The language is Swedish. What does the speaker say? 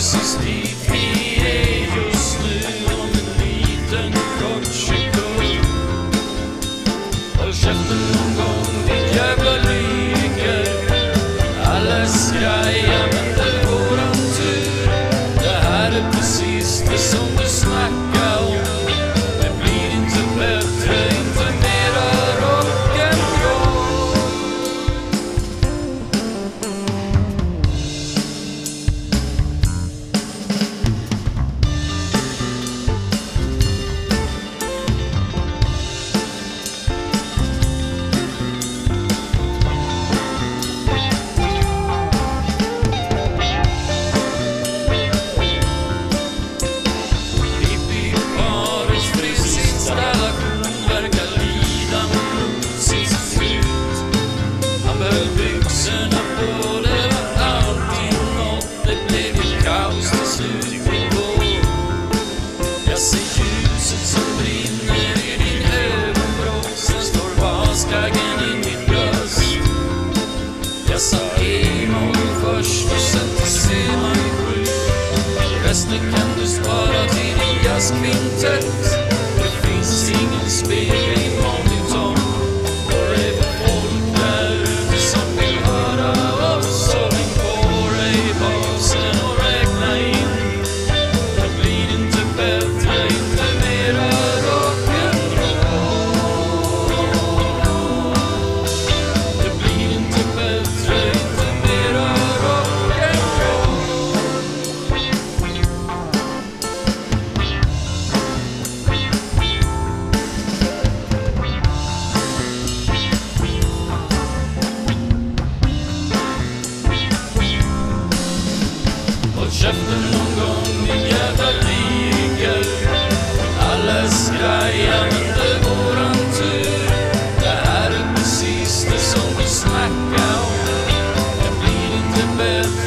precis dit vi är just nu. Om en liten kort sekund. Håll käften någon gång, ditt jävla lyriker. Alla skrajar, men det är våran tur. Det här är precis det som du snackar om. Det blir inte bättre, inte mera rock'n'roll. Jag ser ljuset som brinner i din ögonbrå. Sen står baskaggen i mitt bröst. Jag sa E-moll först och sen till C-moll 7. Resten kan du spara till din jazzkvintett. Det finns ingen spegel i monitorn. Och det är folk där ute som vill höra oss. Så häng på dig i basen och räkna in. Det blir inte bättre, inte mera rock'n'roll. Det blir inte bättre, inte mera rock'n'roll. Håll käften någon gång, din jävla lyriker. Alla skrajar, men det är våran tur. Det här är precis det som vi snackar om. Det blir inte bättre.